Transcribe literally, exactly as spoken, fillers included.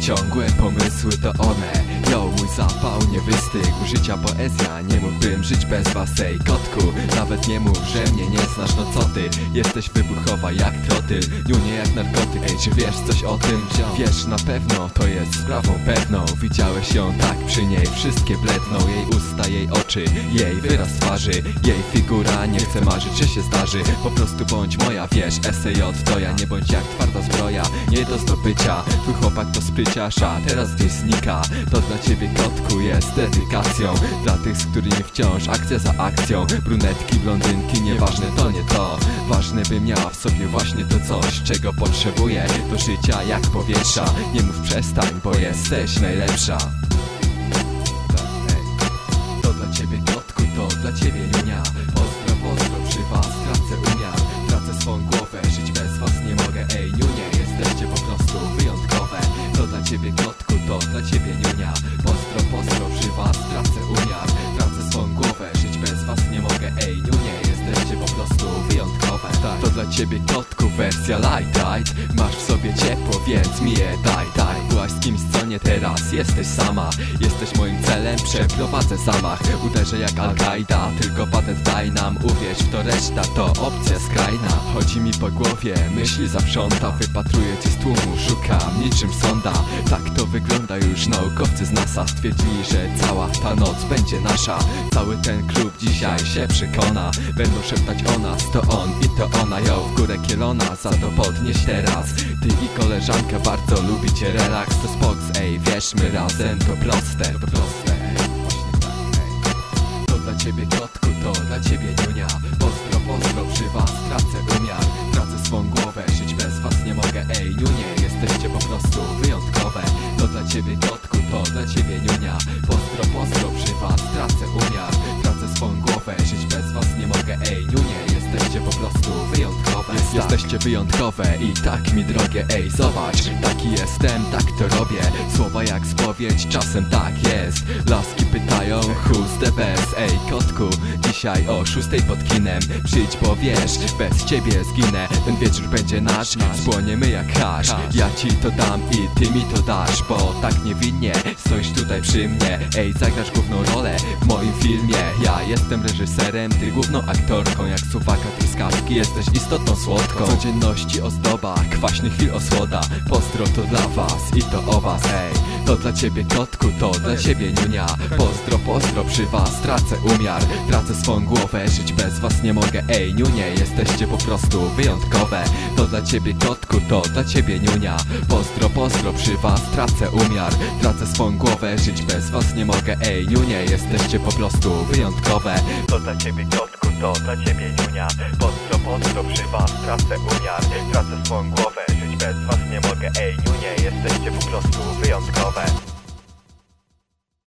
ciągłe pomysły to one. Yo, mój zapał nie wystygł, życia poezja, nie mógłbym żyć bez was. Ej kotku, nawet nie mów, że mnie nie znasz, no co ty? Jesteś wybuchowa jak trotyl, nie jak narkotyk. Ej, czy wiesz coś o tym? Wiesz na pewno, to jest sprawą pewną. Widziałeś ją tak przy niej, wszystkie bledną. Jej usta, jej oczy, jej wyraz twarzy, jej figura, nie chcę marzyć, że się zdarzy. Po prostu bądź moja, wiesz, S J to ja. Nie bądź jak twarda zbroja, nie do zdobycia. Twój chłopak to spryciarza, teraz gdzieś znika. To dla ciebie kotku jest dedykacją, dla tych, z którymi wciąż akcja za akcją. Brunetki, blondynki, nieważne to nie to. Ważne by miała w sobie właśnie to coś, czego potrzebuje do życia jak powietrza. Nie mów przestań, bo jesteś najlepsza. To dla ciebie kotku, to dla ciebie Junia. Pozdro, pozdro, przy was tracę umiar. Tracę swą głowę, żyć bez was nie mogę. Ej Junie, jesteście po prostu wyjątkowe. To dla ciebie kotku, to dla ciebie Junia. Pozdro, pozdro, przy was tracę umiar. Tracę swą głowę, żyć bez was nie mogę. Ej Junie, jesteście po prostu wyjątkowe. Tak. To dla ciebie kotku, wersja light, right? Masz w sobie ciepło, więc mi je daj, daj. Byłaś z kimś, co nie teraz, jesteś sama. Jesteś moim celem, przeprowadzę zamach. Uderzę jak Al-Kaida, tylko patent daj nam. Uwierz w to, reszta to opcja skrajna. Chodzi mi po głowie, myśli zaprząta. Wypatruję cię z tłumu, szukam niczym sonda. Tak to wygląda już, naukowcy z NASA stwierdzili, że cała ta noc będzie nasza. Cały ten klub dzisiaj się przekona. Będą szeptać o nas, to on i to ona. Ją w górę kielona, za to podnieś teraz. Ty i koleżanka bardzo lubicie relaks. To spoks, ej, wierzmy razem, to proste, to proste, ej, właśnie tak, ej. To dla ciebie kotku, to dla ciebie Junia. Pozdro, pozdro, przy was tracę umiar. Tracę swą głowę, żyć bez was nie mogę. Ej Junie, jesteście po prostu wyjątkowe. To dla ciebie kotku, to dla ciebie Junia. Pozdro, pozdro, przy was tracę umiar. Tracę swą głowę, żyć bez was nie mogę. Ej Junie, jesteście po prostu wyjątkowe. Jest Jesteście tak. wyjątkowe i tak mi drogie. Ej zobacz, taki jestem, tak to robię. Słowa jak spowiedź, czasem tak jest. Laski pytają, who's the best? Ej kotku, dzisiaj o szóstej pod kinem. Przyjdź, bo wiesz, bez ciebie zginę. Ten wieczór będzie nasz, spłoniemy jak hasz. Ja ci to dam i ty mi to dasz, bo tak niewinnie stoisz tutaj przy mnie. Ej, zagrasz główną rolę w moim filmie. Ja jestem reżyserem, ty główną aktorką. Jak suwaka truskawki, jesteś istotą słodką. Codzienności ozdoba, kwaśnych chwil osłoda. Pozdro to dla was i to o was, ej. To dla ciebie kotku, to dla ciebie Junia. Pozdro, pozdro, przy was tracę umiar. Tracę swą głowę, żyć bez was nie mogę. Ej Junie, jesteście po prostu wyjątkowe. To dla ciebie kotku, to dla ciebie Junia. Pozdro, pozdro, przy was tracę umiar. Tracę swą głowę, żyć bez was nie mogę. Ej Junie, jesteście po prostu wyjątkowe. To dla ciebie kotku, to dla ciebie Junia. Pozdro, pozdro, przy was tracę umiar. Tracę swą głowę, żyć bez was nie mogę. Ej Junie, jesteście po prostu wyjątkowe.